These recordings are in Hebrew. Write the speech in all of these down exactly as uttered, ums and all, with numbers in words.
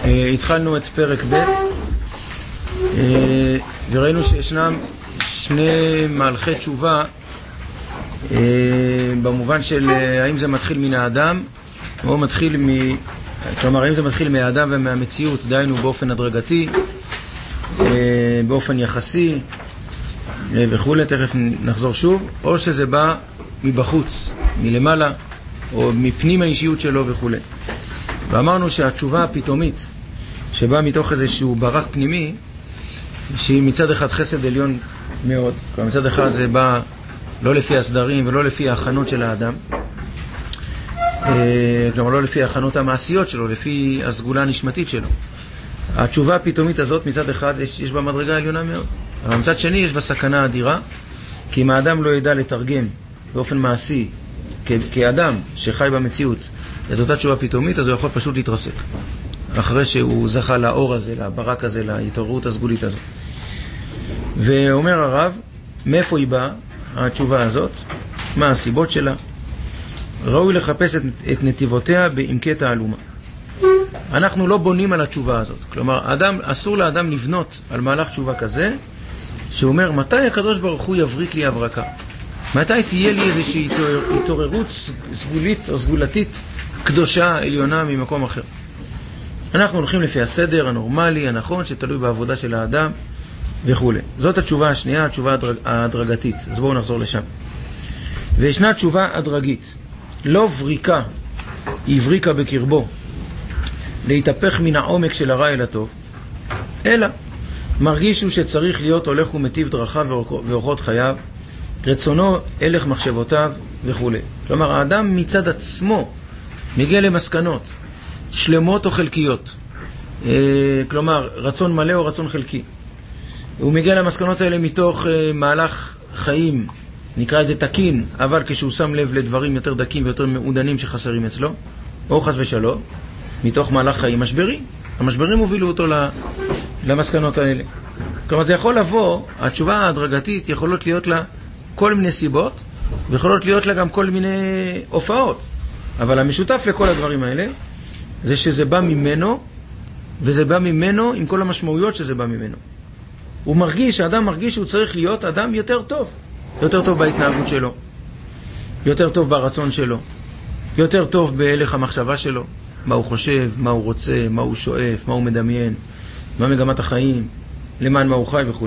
התחלנו את פרק ב' וראינו שישנם שני מהלכי תשובה במובן של האם זה מתחיל מן האדם או מתחיל מ... כלומר, האם זה מתחיל מהאדם ומהמציאות, דיינו באופן הדרגתי, באופן יחסי וכו', תכף נחזור שוב, או שזה בא מבחוץ, מלמעלה, או מפנים האישיות שלו וכו'. ואמרנו שהתשובה הפתאומית שבאה מתוך איזשהו ברק פנימי, שהיא מצד אחד חסד עליון מאוד, כלומר מצד אחד זה בא לא לפי הסדרים ולא לפי ההכנות של האדם, כלומר לא לפי ההכנות המעשיות שלו, לפי הסגולה הנשמתית שלו. התשובה הפתאומית הזאת מצד אחד יש, יש בה מדרגה עליונה מאוד, אבל מצד שני יש בה סכנה אדירה, כי אם האדם לא ידע לתרגם באופן מעשי כ- כאדם שחי במציאות את אותה תשובה פתאומית, אז הוא יכול פשוט להתרסק אחרי שהוא זכה לאור הזה, לברק הזה, להתעוררות הסגולית הזאת. ואומר הרב, מאיפה היא באה התשובה הזאת, מה הסיבות שלה? ראוי לחפש את, את נתיבותיה בעמקי תעלומה. אנחנו לא בונים על התשובה הזאת, כלומר אדם, אסור לאדם לבנות על מהלך תשובה כזה שאומר מתי הקדוש ברוך הוא יבריק לי הברקה, מתי תהיה לי איזושהי התעוררות סגולית או סגולתית קדושה עליונה ממקום אחר. אנחנו הולכים לפי הסדר הנורמלי, הנכון, שתלוי בעבודה של האדם וכו'. זאת התשובה השנייה, התשובה הדרג, ההדרגתית. אז בואו נחזור לשם. וישנה תשובה הדרגית. לא בריקה, היא בריקה בקרבו, להתהפך מן העומק של הרע אל הטוב, אלא מרגישו שצריך להיות הולך ומטיב דרכיו ואורחות חייו, רצונו הלך מחשבותיו וכו'. כלומר, האדם מצד עצמו מגיע למסקנות, שלמות או חלקיות. כלומר, רצון מלא או רצון חלקי. הוא מגיע למסקנות האלה מתוך מהלך חיים, נקרא את זה תקין, אבל כשהוא שם לב לדברים יותר דקים ויותר מעודנים שחסרים אצלו, או חס ושלום, מתוך מהלך חיים משברי. המשברים הובילו אותו למסקנות האלה. כלומר, זה יכול לבוא, התשובה ההדרגתית יכולות להיות לה כל מיני סיבות, ויכולות להיות לה גם כל מיני הופעות. אבל המשותף לכל הדברים האלה, זה שזה בא ממנו, וזה בא ממנו עם כל המשמעויות שזה בא ממנו. הוא מרגיש, האדם מרגיש שהוא צריך להיות אדם יותר טוב. יותר טוב בהתנהגות שלו, יותר טוב ברצון שלו, יותר טוב בהלך המחשבה שלו, מה הוא חושב, מה הוא רוצה, מה הוא שואף, מה הוא מדמיין, מה מגמת החיים, למען מה הוא חי וכו'.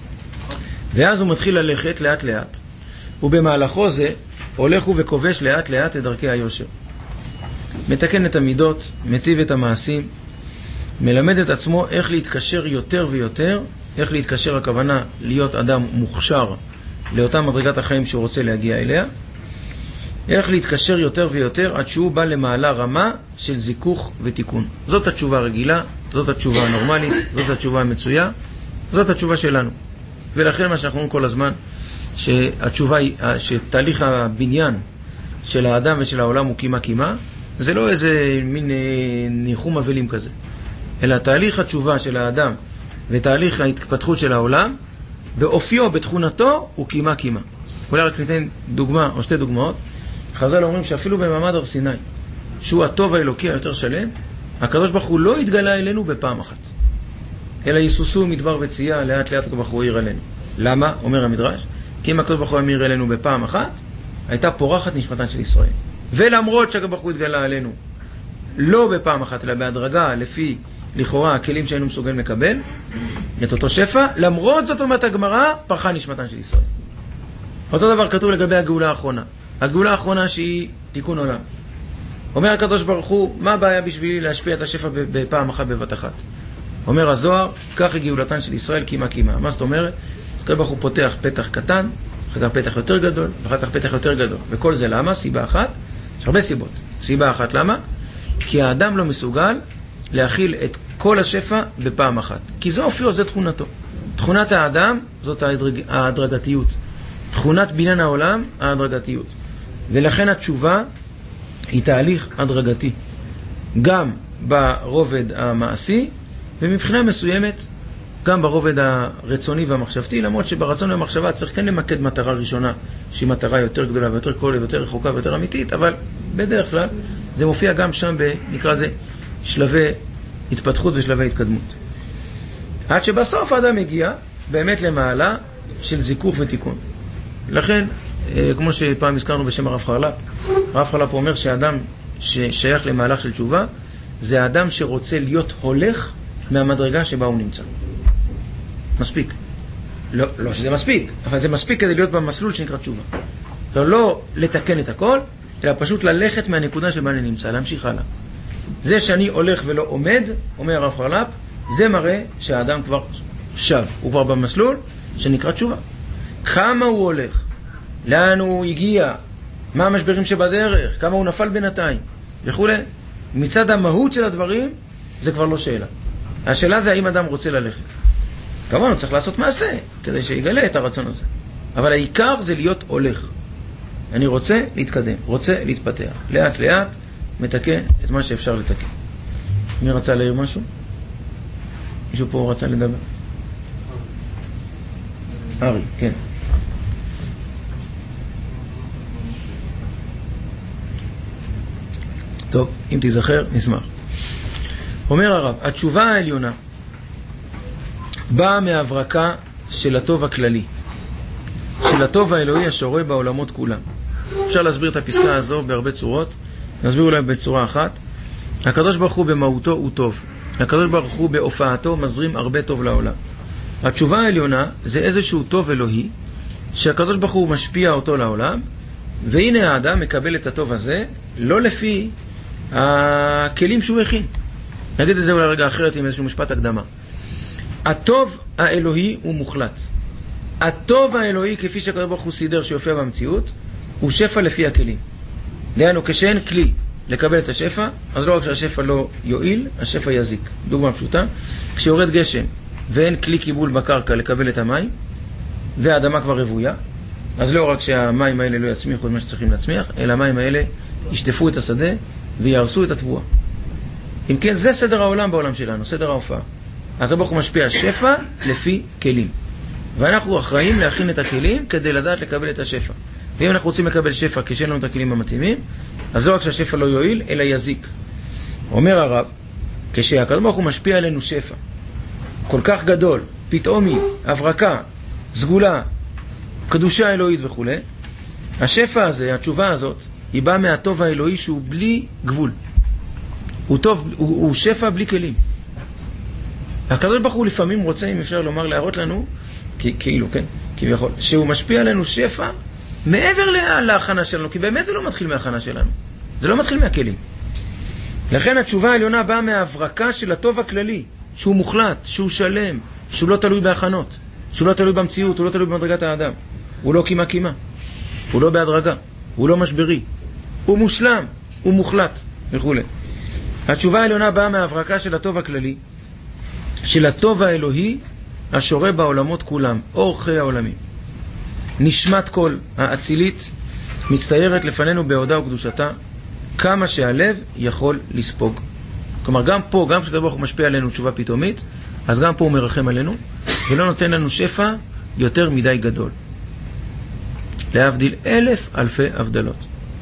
ואז הוא מתחיל ללכת לאט לאט, ובמהלכו זה הולך וכובש לאט לאט את דרכי היושר. מתקן את המידות, מטיב את המעשים, מלמד את עצמו איך להתקשר יותר ויותר, איך להתקשר הכוונה להיות אדם מוכשר לאותה מדרגת החיים שהוא רוצה להגיע אליה, איך להתקשר יותר ויותר עד שהוא בא למעלה רמה של זיכוך ותיקון. זאת התשובה הרגילה, זאת התשובה הנורמלית, זאת התשובה המצויה, זאת התשובה שלנו. ולכן מה שאנחנו אומרים כל הזמן, שהתשובה היא, שתהליך הבניין של האדם ושל העולם הוא קימה קימה, זה לא איזה מין ניחום אבלים כזה, אלא תהליך התשובה של האדם ותהליך ההתפתחות של העולם באופיו, בתכונתו, הוא קימה קימה. אולי רק ניתן דוגמה או שתי דוגמאות. חז"ל אומרים שאפילו במעמד הר סיני, שהוא הטוב האלוקי היותר שלם, הקדוש ברוך הוא לא התגלה אלינו בפעם אחת, אלא יסוסו מדבר וצייה, לאט לאט הקדוש ברוך הוא העיר אלינו. למה? אומר המדרש, כי אם הקדוש ברוך הוא העיר אלינו בפעם אחת, הייתה פורחת נשמתן של ישראל. ולמרות שהקדוש ברוך הוא התגלה אלינו לא בפעם אחת, אלא בהדרגה, לפי לכאורה הכלים שהיינו מסוגלים לקבל את אותו שפע, למרות זאת אומרת הגמרא, פרחה נשמתן של ישראל. אותו דבר כתוב לגבי הגאולה האחרונה. הגאולה האחרונה שהיא תיקון עולם. אומר הקדוש ברוך הוא, מה הבעיה בשבילי להשפיע את השפע בפעם אחת בבת אחת? אומר הזוהר, כך היא גאולתן של ישראל קימה קימה. מה זאת אומרת? הקדוש ברוך הוא פותח פתח קטן, אחר כך פתח יותר גדול, ואחר כך פתח יותר גדול. וכל זה למה? סיבה אחת. יש הרבה סיבות. סיבה אחת למה? כי האדם לא מסוגל להכיל את כל השפע בפעם אחת. כי זו אופיו, זו תכונתו. תכונת האדם זאת ההדרג... ההדרגתיות. תכונת בניין העולם, ההדרגתיות. ולכן התשובה היא תהליך הדרגתי. גם ברובד המעשי, ומבחינה מסוימת, גם ברובד הרצוני והמחשבתי, למרות שברצון והמחשבה צריך כן למקד מטרה ראשונה, שהיא מטרה יותר גדולה ויותר כוללת ויותר רחוקה ויותר אמיתית, אבל בדרך כלל זה מופיע גם שם, נקרא זה, שלבי התפתחות ושלבי התקדמות. עד שבסוף האדם מגיע באמת למעלה של זיכוך ותיקון. לכן, כמו שפעם הזכרנו בשם הרב חרל"פ, הרב חרל"פ אומר שהאדם ששייך למהלך של תשובה, זה האדם שרוצה להיות הולך מהמדרגה שבה הוא נמצא. מספיק. לא, לא שזה מספיק, אבל זה מספיק כדי להיות במסלול שנקרא תשובה. לא, לא לתקן את הכל, אלא פשוט ללכת מהנקודה שבה אני נמצא, להמשיך הלאה. זה שאני הולך ולא עומד, אומר הרב חרל"פ, זה מראה שהאדם כבר שב, הוא כבר במסלול שנקרא תשובה. כמה הוא הולך, לאן הוא הגיע, מה המשברים שבדרך, כמה הוא נפל בינתיים, וכו'. מצד המהות של הדברים, זה כבר לא שאלה. השאלה זה האם אדם רוצה ללכת. כמובן, הוא צריך לעשות מעשה, כדי שיגלה את הרצון הזה. אבל העיקר זה להיות הולך. אני רוצה להתקדם, רוצה להתפתח. לאט לאט מתקן את מה שאפשר לתקן. מי רצה להעיר משהו? מישהו פה רצה לדבר? ארי, כן. טוב, אם תיזכר, נשמח. אומר הרב, התשובה העליונה באה מהברקה של הטוב הכללי, של הטוב האלוהי השורה בעולמות כולם. אפשר להסביר את הפסקה הזו בהרבה צורות. נסביר אולי בצורה אחת. הקדוש ברוך הוא במהותו הוא טוב. הקדוש ברוך הוא בהופעתו מזרים הרבה טוב לעולם. התשובה העליונה זה איזשהו טוב אלוהי שהקדוש ברוך הוא משפיע אותו לעולם, והנה האדם מקבל את הטוב הזה לא לפי הכלים שהוא הכין. נגיד את זה אולי רגע אחרת עם איזשהו משפט הקדמה. הטוב האלוהי הוא מוחלט. הטוב האלוהי כפי שהקדוש ברוך הוא סידר שיופיע במציאות הוא שפע לפי הכלים. דהיינו, כשאין כלי לקבל את השפע, אז לא רק שהשפע לא יועיל, השפע יזיק. דוגמה פשוטה, כשיורד גשם ואין כלי קיבול בקרקע לקבל את המים, והאדמה כבר רבויה, אז לא רק שהמים האלה לא יצמיחו את מה שצריכים להצמיח, אלא המים האלה ישטפו את השדה ויהרסו את התבואה. אם כן, זה סדר העולם בעולם שלנו, סדר ההופעה. הקדוש ברוך הוא משפיע שפע לפי כלים. ואנחנו אחראים להכין את הכלים כדי לדעת לקבל את השפע. ואם אנחנו רוצים לקבל שפע כשאין לנו את הכלים המתאימים, אז לא רק שהשפע לא יועיל, אלא יזיק. אומר הרב, כשהקדוש ברוך הוא משפיע עלינו שפע כל כך גדול, פתאומי, הברקה, סגולה, קדושה אלוהית וכו', השפע הזה, התשובה הזאת, היא באה מהטוב האלוהי שהוא בלי גבול. הוא טוב, הוא, הוא שפע בלי כלים. הקדוש ברוך הוא לפעמים רוצה, אם אפשר לומר, להראות לנו, כאילו, כן, כביכול, שהוא משפיע עלינו שפע מעבר להכנה שלנו, כי באמת זה לא מתחיל מההכנה שלנו. זה לא מתחיל מהכלים. לכן התשובה העליונה באה מההברקה של הטוב הכללי, שהוא מוחלט, שהוא שלם, שהוא לא תלוי בהכנות, שהוא לא תלוי במציאות, הוא לא תלוי במדרגת האדם. הוא לא קימה קימה, הוא לא בהדרגה, הוא לא משברי, הוא מושלם, הוא מוחלט, וכו'. התשובה העליונה באה מההברקה של הטוב הכללי, של הטוב האלוהי, השורה בעולמות כולם, אור חיי העולמים. נשמת כל האצילית מצטיירת לפנינו בהודעה וקדושתה, כמה שהלב יכול לספוג. כלומר, גם פה, גם כשהקדוש ברוך הוא משפיע עלינו תשובה פתאומית, אז גם פה הוא מרחם עלינו, ולא נותן לנו שפע יותר מדי גדול. להבדיל אלף אלפי הבדלות.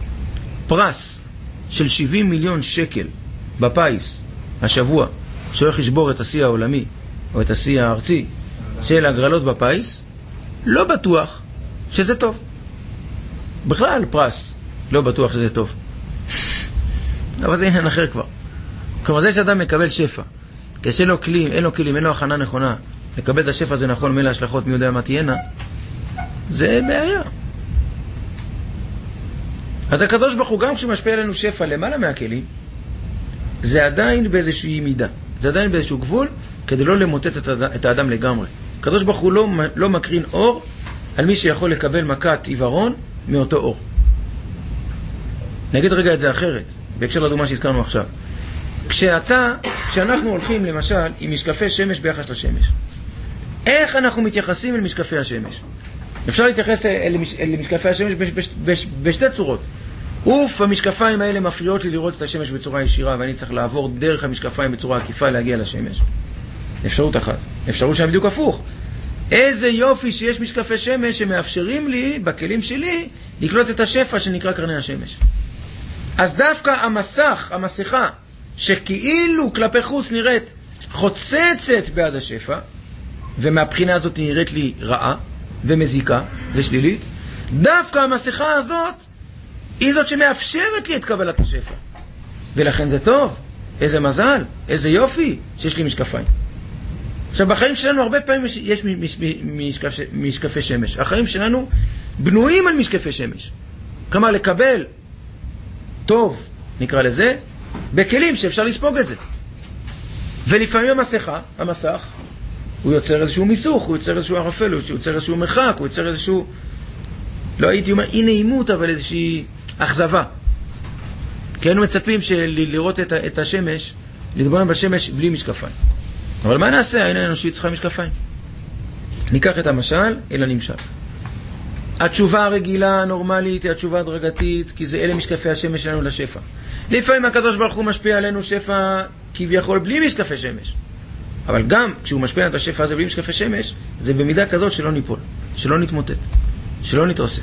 פרס של שבעים מיליון שקל בפיס השבוע, שהולך לשבור את השיא העולמי, או את השיא הארצי, של הגרלות בפיס, לא בטוח שזה טוב. בכלל פרס, לא בטוח שזה טוב. אבל זה עניין אחר כבר. כלומר, זה שאדם מקבל שפע, כשאין לו כלים, אין לו כלים, אין לו הכנה נכונה, לקבל את השפע הזה נכון, מלא השלכות, מי יודע מה תהיינה, זה בעיה. אז הקדוש ברוך הוא, גם כשמשפיע עלינו שפע למעלה מהכלים, זה עדיין באיזושהי מידה. זה עדיין באיזשהו גבול, כדי לא למוטט את האדם לגמרי. הקדוש ברוך הוא לא, לא מקרין אור על מי שיכול לקבל מכת עיוורון מאותו אור. נגיד רגע את זה אחרת, בהקשר לדוגמה שהזכרנו עכשיו. כשאתה, כשאנחנו הולכים למשל עם משקפי שמש ביחס לשמש, איך אנחנו מתייחסים אל משקפי השמש? אפשר להתייחס אל, אל משקפי השמש בש, בש, בש, בשתי צורות. אוף, המשקפיים האלה מפריעות לי לראות את השמש בצורה ישירה, ואני צריך לעבור דרך המשקפיים בצורה עקיפה להגיע לשמש. אפשרות אחת. אפשרות שם בדיוק הפוך. איזה יופי שיש משקפי שמש שמאפשרים לי, בכלים שלי, לקלוט את השפע שנקרא קרני השמש. אז דווקא המסך, המסכה, שכאילו כלפי חוץ נראית חוצצת בעד השפע, ומהבחינה הזאת נראית לי רעה ומזיקה ושלילית, דווקא המסכה הזאת היא זאת שמאפשרת לי את קבלת השפע. ולכן זה טוב, איזה מזל, איזה יופי שיש לי משקפיים. עכשיו, בחיים שלנו הרבה פעמים יש משקפי, משקפי שמש. החיים שלנו בנויים על משקפי שמש. כלומר, לקבל טוב, נקרא לזה, בכלים שאפשר לספוג את זה. ולפעמים המסכה, המסך, הוא יוצר איזשהו מיסוך, הוא יוצר איזשהו ערפל, הוא יוצר איזשהו מרחק, הוא יוצר איזשהו, לא הייתי אומר אי נעימות, אבל איזושהי אכזבה. כי היינו מצפים לראות את, את השמש, להתבונן בשמש בלי משקפיים. אבל מה נעשה? העין האנושית צריכה משקפיים. ניקח את המשל אל הנמשל. התשובה הרגילה, הנורמלית, היא התשובה הדרגתית, כי זה אלה משקפי השמש שלנו לשפע. לפעמים הקדוש ברוך הוא משפיע עלינו שפע כביכול בלי משקפי שמש. אבל גם כשהוא משפיע את השפע הזה בלי משקפי שמש, זה במידה כזאת שלא ניפול, שלא נתמוטט, שלא נתרסק.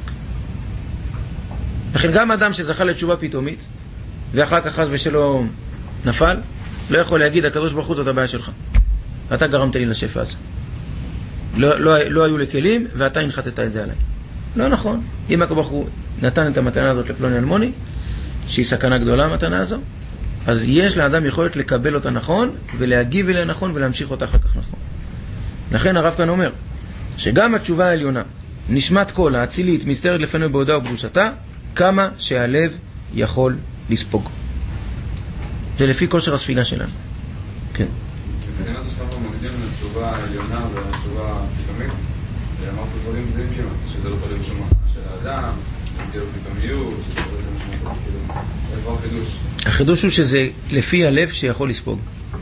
לכן גם אדם שזכה לתשובה פתאומית, ואחר כך חס ושלום נפל, לא יכול להגיד, הקדוש ברוך הוא זאת הבעיה שלך. אתה גרמת לי לשפע הזה. לא, לא, לא היו לי כלים, ואתה הנחתת את זה עליי. לא נכון. אם הקדוש ברוך הוא נתן את המתנה הזאת לפלוני אלמוני, שהיא סכנה גדולה המתנה הזו, אז יש לאדם יכולת לקבל אותה נכון, ולהגיב אליה נכון, ולהמשיך אותה אחר כך נכון. לכן הרב כאן אומר, שגם התשובה העליונה, נשמת כל האצילית, מסתרת לפנינו בהודעה ובקדושתה, כמה שהלב יכול לספוג. זה לפי כושר הספיגה שלנו. כן. בתקנת הסתיו מקדים לתשובה העליונה והתשובה הפתאומית, ואמרת דברים זהים כמעט, שזה לא תלוי בשום מחנה של האדם, כאילו פתאומיות, שזה לא תלוי בשום מחנה, כאילו, איפה החידוש? החידוש הוא שזה לפי הלב שיכול לספוג.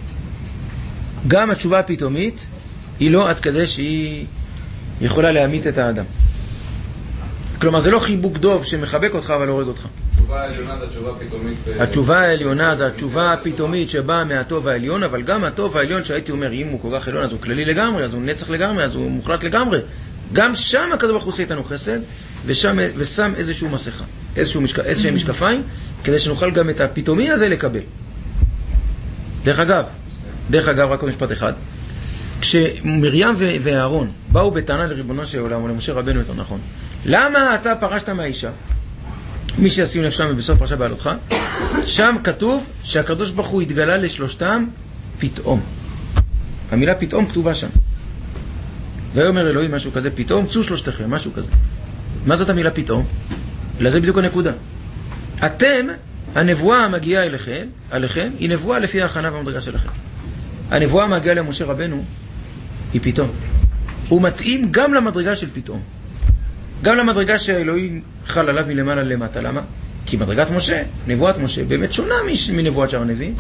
גם התשובה הפתאומית היא לא עד כדי שהיא יכולה להמית את האדם. כלומר, זה לא חיבוק דוב שמחבק אותך אבל הורג אותך. התשובה העליונה זה התשובה הפתאומית. התשובה העליונה זה התשובה הפתאומית שבאה מהטוב העליון, אבל גם הטוב העליון שהייתי אומר, אם הוא כל כך עליון אז הוא כללי לגמרי, אז הוא נצח לגמרי, אז הוא מוחלט לגמרי. גם שם הקדוש ברוך הוא עושה איתנו חסד, ושם, ושם איזשהו מסכה, איזשהו משק, איזשהם משקפיים, כדי שנוכל גם את הפתאומי הזה לקבל. דרך אגב, דרך אגב, רק עוד משפט אחד. כשמרים ואהרון באו בטענה לריבונו של עולם, או למשה רבנו יותר נכון, למה אתה פרשת מהאישה? מי שישים לב שם בסוף פרשת בעלותך, שם כתוב שהקדוש ברוך הוא התגלה לשלושתם פתאום. המילה פתאום כתובה שם. ויאמר אלוהים משהו כזה, פתאום צאו שלושתכם, משהו כזה. מה זאת המילה פתאום? אלא זה בדיוק הנקודה. אתם, הנבואה המגיעה אליכם, עליכם, היא נבואה לפי ההכנה והמדרגה שלכם. הנבואה המגיעה למשה רבנו היא פתאום. הוא מתאים גם למדרגה של פתאום. גם למדרגה שהאלוהים חל עליו מלמעלה למטה. למה? כי מדרגת משה, נבואת משה, באמת שונה מנבואת שאר הנביאים.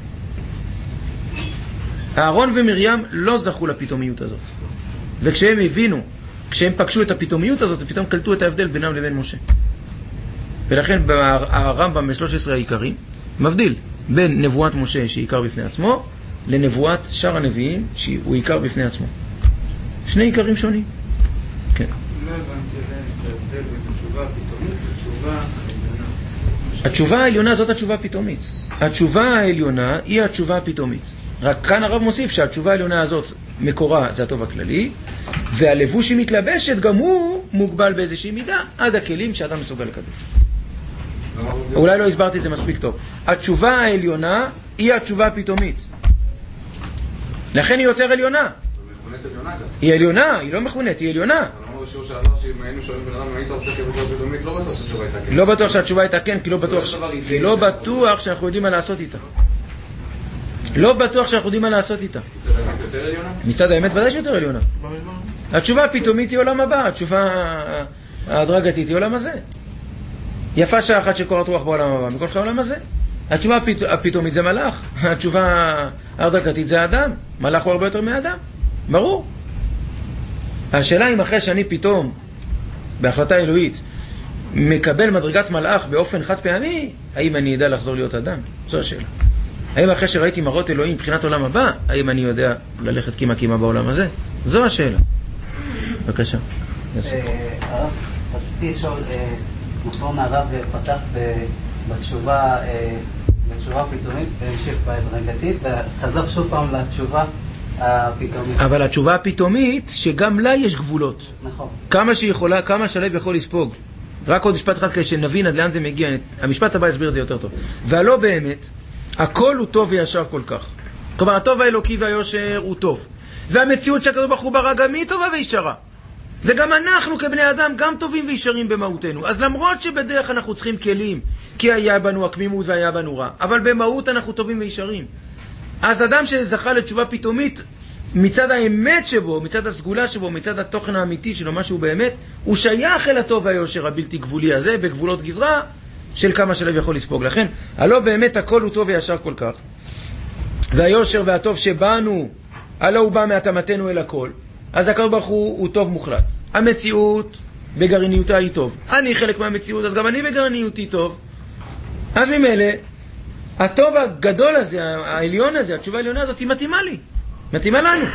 אהרון ומרים לא זכו לפתאומיות הזאת. וכשהם הבינו, כשהם פגשו את הפתאומיות הזאת, פתאום קלטו את ההבדל בינם לבין משה. ולכן הרמב"ם ב-שלושה עשר העיקרים מבדיל בין נבואת משה שהיא עיקר בפני עצמו, לנבואת שאר הנביאים שהוא עיקר בפני עצמו. שני עיקרים שונים. כן. לא הבנתי את ההבדל בין התשובה הפתאומית לתשובה העליונה. התשובה העליונה זאת התשובה הפתאומית. התשובה העליונה היא התשובה הפתאומית. רק כאן הרב מוסיף שהתשובה העליונה הזאת מקורה זה הטוב הכללי, והלבוש היא מתלבשת גם הוא מוגבל באיזושהי מידה עד הכלים שאתה מסוגל לקבל. אולי לא הסברתי את זה מספיק טוב. התשובה העליונה היא התשובה הפתאומית. לכן היא יותר עליונה. היא עליונה, היא לא מכונת, היא עליונה. בשיעור שעבר שאם היינו שואלים בן אדם אם היית רוצה כבתשובה פתאומית, לא בטוח שהתשובה הייתה כן. לא בטוח שהתשובה הייתה כן, כי לא בטוח כי לא בטוח שאנחנו יודעים מה לעשות איתה. לא בטוח שאנחנו יודעים מה לעשות איתה. מצד האמת יותר עליונה? מצד האמת ודאי שיותר עליונה. התשובה הפתאומית היא עולם הבא, התשובה ההדרגתית היא עולם הזה. יפה שעה אחת שקורת רוח בעולם הבא, מכל חי עולם הזה. התשובה הפתאומית זה מלאך, התשובה ההדרגתית זה האדם. מלאך הוא הרבה יותר מהאדם, ברור. השאלה אם אחרי שאני פתאום, בהחלטה אלוהית, מקבל מדרגת מלאך באופן חד פעמי, האם אני יודע לחזור להיות אדם? זו השאלה. האם אחרי שראיתי מראות אלוהים מבחינת עולם הבא, האם אני יודע ללכת קימה קימה בעולם הזה? זו השאלה. בבקשה. הרב, רציתי לשאול, נכון הרב פתח בתשובה בתשובה פתאומית והמשיך בהדרגתית וחזר שוב פעם לתשובה הפתאומית. אבל התשובה הפתאומית שגם לה יש גבולות. נכון. כמה שהיא יכולה, כמה שלב יכול לספוג. רק עוד משפט אחד כדי שנבין עד לאן זה מגיע. המשפט הבא יסביר את זה יותר טוב. והלא באמת, הכל הוא טוב וישר כל כך. כלומר, הטוב האלוקי והיושר הוא טוב. והמציאות שהקדוש ברוך הוא ברא גם היא טובה וישרה. וגם אנחנו כבני אדם גם טובים וישרים במהותנו. אז למרות שבדרך אנחנו צריכים כלים, כי היה בנו הקמימות והיה בנו רע, אבל במהות אנחנו טובים וישרים. אז אדם שזכה לתשובה פתאומית, מצד האמת שבו, מצד הסגולה שבו, מצד התוכן האמיתי שלו, משהו באמת, הוא שייך אל הטוב והיושר הבלתי גבולי הזה, בגבולות גזרה של כמה שלב יכול לספוג. לכן, הלא באמת הכל הוא טוב וישר כל כך. והיושר והטוב שבאנו, הלא הוא בא מהתאמתנו אל הכל. אז הקדוש ברוך הוא הוא טוב מוחלט. המציאות בגרעיניותה היא טוב. אני חלק מהמציאות, אז גם אני בגרעיניותי טוב. אז ממילא, הטוב הגדול הזה, העליון הזה, התשובה העליונה הזאת, היא מתאימה לי. מתאימה לנו.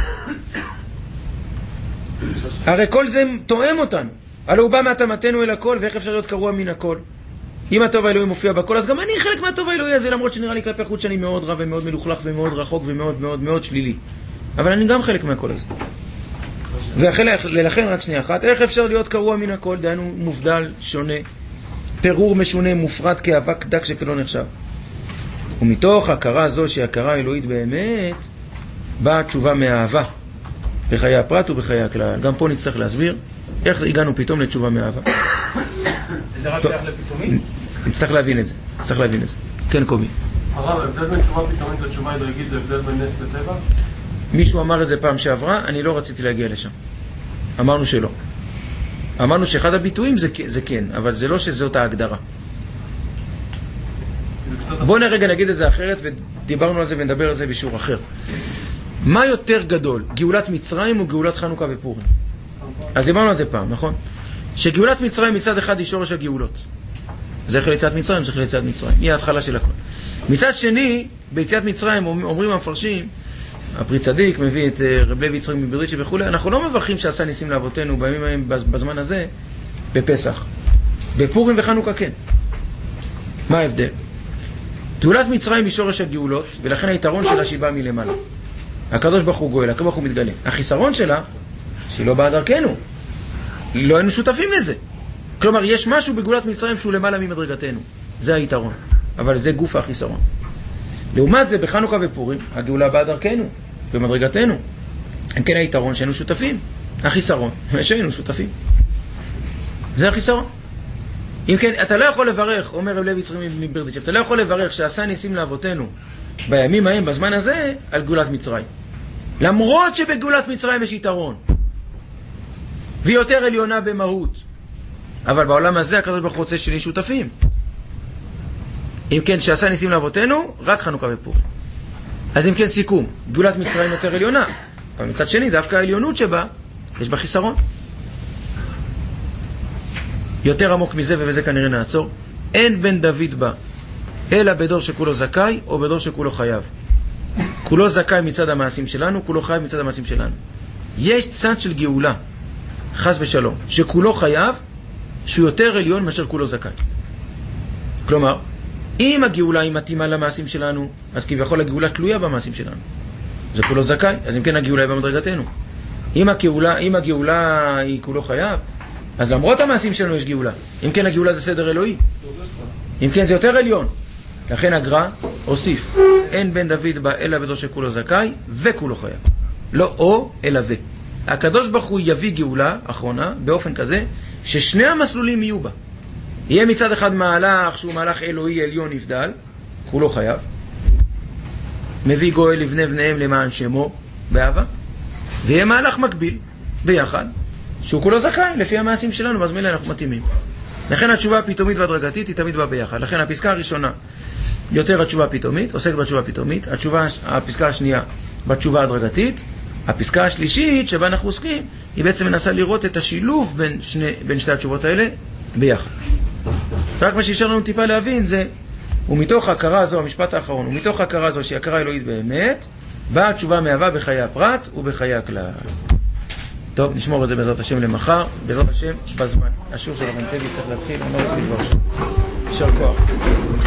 הרי כל זה תואם אותנו. הלא הוא בא מהתאמתנו אל הכל, ואיך אפשר להיות קרוע מן הכל? אם הטוב האלוהי מופיע בכל, אז גם אני חלק מהטוב האלוהי הזה, למרות שנראה לי כלפי חוץ שאני מאוד רע ומאוד מלוכלך ומאוד רחוק ומאוד מאוד מאוד שלילי. אבל אני גם חלק מהכל הזה. ולכן רק שנייה אחת, איך אפשר להיות קרוע מן הכל? דהיינו מובדל, שונה, פירור משונה, מופרד כאבק דק שכלא נחשב. ומתוך ההכרה הזו שהיא הכרה אלוהית באמת, באה תשובה מהאהבה בחיי הפרט ובחיי הכלל. גם פה נצטרך להסביר איך הגענו פתאום לתשובה מהאהבה. זה רק שייך לפתאומית? נצטרך להבין את זה. נצטרך להבין את זה. כן, קובי. הרב, ההבדל בין תשובה פתאומית לתשובה הדרגית זה הבדל בין נס לטבע? מישהו אמר את זה פעם שעברה, אני לא רציתי להגיע לשם. אמרנו שלא. אמרנו שאחד הביטויים זה, זה כן, אבל זה לא שזאת ההגדרה. בואו נרגע נגיד את זה אחרת, ודיברנו על זה ונדבר על זה בשיעור אחר. מה יותר גדול, גאולת מצרים או גאולת חנוכה ופורים? אז דיברנו על זה פעם, נכון? שגאולת מצרים מצד אחד היא שורש הגאולות. זה חל יציאת מצרים, זה חל יציאת מצרים. היא ההתחלה של הכל. מצד שני, ביציאת מצרים אומרים המפרשים, הפרי צדיק מביא את רב לוי יצחק מברדיצ'ב וכו', אנחנו לא מברכים שעשה ניסים לאבותינו בימים ההם בזמן הזה בפסח. בפורים וחנוכה כן. מה ההבדל? גאולת מצרים היא שורש הגאולות, ולכן היתרון שלה שהיא באה מלמעלה. הקדוש ברוך הוא גואל, הקדוש ברוך הוא מתגלה. החיסרון שלה, שהיא לא באה דרכנו. לא היינו שותפים לזה. כלומר, יש משהו בגאולת מצרים שהוא למעלה ממדרגתנו. זה היתרון. אבל זה גוף החיסרון. לעומת זה, בחנוכה ופורים, הגאולה באה דרכנו, במדרגתנו. אם כן היתרון שהיינו שותפים. החיסרון, שהיינו שותפים. זה החיסרון. אם כן, אתה לא יכול לברך, אומר רב לוי יצחק מברדיצ'ב, אתה לא יכול לברך שעשה ניסים לאבותינו בימים ההם, בזמן הזה, על גאולת מצרים. למרות שבגאולת מצרים יש יתרון. והיא יותר עליונה במהות. אבל בעולם הזה הקדוש ברוך הוא רוצה שנהיה שותפים. אם כן, שעשה ניסים לאבותינו, רק חנוכה ופורים. אז אם כן, סיכום, גאולת מצרים יותר עליונה. אבל מצד שני, דווקא העליונות שבה, יש בה חיסרון. יותר עמוק מזה, ובזה כנראה נעצור. אין בן דוד בה, אלא בדור שכולו זכאי, או בדור שכולו חייב. כולו זכאי מצד המעשים שלנו, כולו חייב מצד המעשים שלנו. יש צד של גאולה, חס ושלום, שכולו חייב, שהוא יותר עליון מאשר כולו זכאי. כלומר, אם הגאולה היא מתאימה למעשים שלנו, אז כביכול הגאולה תלויה במעשים שלנו. זה כולו זכאי, אז אם כן הגאולה היא במדרגתנו. אם הגאולה, אם הגאולה היא כולו חייב, אז למרות המעשים שלנו יש גאולה. אם כן הגאולה זה סדר אלוהי. אם כן זה יותר עליון. לכן הגר"א הוסיף, אין בן דוד בא אלא בדור שכולו זכאי וכולו חייב. לא או, אלא ו. הקדוש ברוך הוא יביא גאולה אחרונה באופן כזה ששני המסלולים יהיו בה. יהיה מצד אחד מהלך שהוא מהלך אלוהי עליון נבדל, כולו חייב. מביא גואל לבני בניהם למען שמו באהבה. ויהיה מהלך מקביל ביחד שהוא כולו זכאי לפי המעשים שלנו, אז מילא אנחנו מתאימים. לכן התשובה הפתאומית והדרגתית היא תמיד באה ביחד. לכן הפסקה הראשונה יותר התשובה הפתאומית, עוסק בתשובה הפתאומית, התשובה, הפסקה השנייה בתשובה הדרגתית, הפסקה השלישית שבה אנחנו עוסקים היא בעצם מנסה לראות את השילוב בין, שני, בין שתי התשובות האלה ביחד. רק מה שישר לנו טיפה להבין זה, ומתוך ההכרה הזו, המשפט האחרון, ומתוך ההכרה הזו שהיא הכרה אלוהית באמת, באה התשובה מהווה בחיי הפרט ובחיי הכלל. טוב, נשמור את זה בעזרת השם למחר, בעזרת השם בזמן. השיעור של הרב טבי צריך להתחיל, אני לא רוצה לדבר שם. יישר כוח.